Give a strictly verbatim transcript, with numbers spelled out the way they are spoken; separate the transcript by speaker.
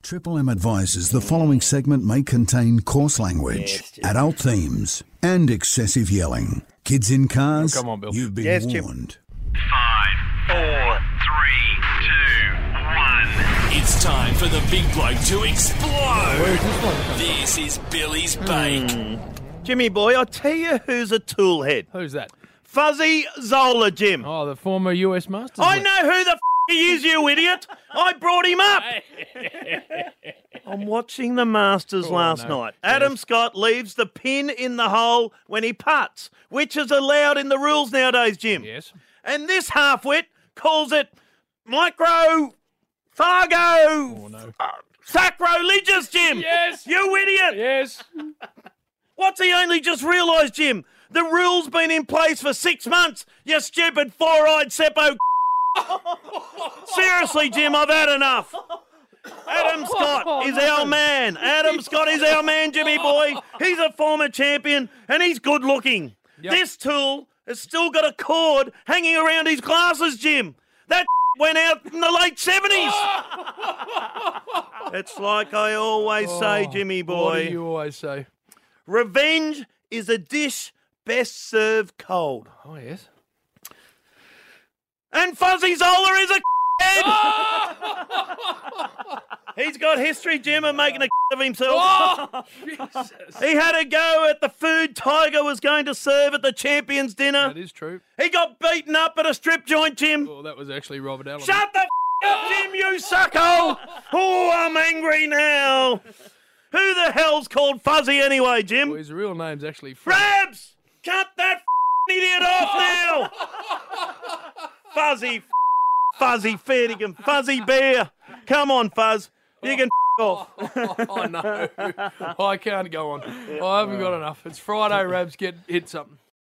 Speaker 1: Triple M advises the following segment may contain coarse language,
Speaker 2: Yes, Jim.
Speaker 1: adult themes, and excessive yelling. Kids in cars,
Speaker 3: Oh, come on, Bill.
Speaker 1: you've been
Speaker 2: Yes, Jim.
Speaker 1: warned.
Speaker 4: Five, four, three, two, one. It's time for the big bloke to explode.
Speaker 3: Where's this one come
Speaker 4: This is Billy's Bake.
Speaker 2: Jimmy boy, I tell you who's a toolhead.
Speaker 3: from? Who's that?
Speaker 2: Fuzzy Zola, Jim.
Speaker 3: Oh, the former U S Masters.
Speaker 2: I
Speaker 3: mate.
Speaker 2: know who the f*** he is, you idiot. I brought him up. I'm watching the Masters
Speaker 3: Oh,
Speaker 2: last
Speaker 3: no.
Speaker 2: night. Adam
Speaker 3: Yes.
Speaker 2: Scott leaves the pin in the hole when he putts, which is allowed in the rules nowadays, Jim.
Speaker 3: Yes.
Speaker 2: And this halfwit calls it micro Fargo
Speaker 3: Oh, no.
Speaker 2: uh, sacrilegious, Jim.
Speaker 3: Yes.
Speaker 2: You idiot.
Speaker 3: Yes.
Speaker 2: What's he only just realised, Jim? The rule's been in place for six months, you stupid four-eyed Seppo. Seriously, Jim, I've had enough. Adam Scott is our man. Adam Scott is our man, Jimmy boy. He's a former champion and he's good looking.
Speaker 3: Yep.
Speaker 2: This tool has still got a cord hanging around his glasses, Jim. That went out in the late seventies. It's like I always say, Jimmy
Speaker 3: What
Speaker 2: boy.
Speaker 3: do you always say?
Speaker 2: Revenge is a dish best served cold.
Speaker 3: Oh, yes.
Speaker 2: And Fuzzy Zola is a head. He's got history, Jim, of making a of himself.
Speaker 3: Oh, Jesus.
Speaker 2: He had a go at the food Tiger was going to serve at the Champions Dinner.
Speaker 3: That is true.
Speaker 2: He got beaten up at a strip joint, Jim.
Speaker 3: Well, that was actually Robert Allen.
Speaker 2: Shut the f- up, Jim, you sucko. Oh, I'm angry now. Who the hell's called Fuzzy anyway, Jim?
Speaker 3: Well, his real name's actually Frank.
Speaker 2: Rabs! Cut that f- idiot off now! Fuzzy, f- Fuzzy Fairdigan, Fuzzy Bear. Come on, Fuzz. You can f- off.
Speaker 3: Oh, no. I can't go on. I haven't got enough. It's Friday, Rabs. Get hit something.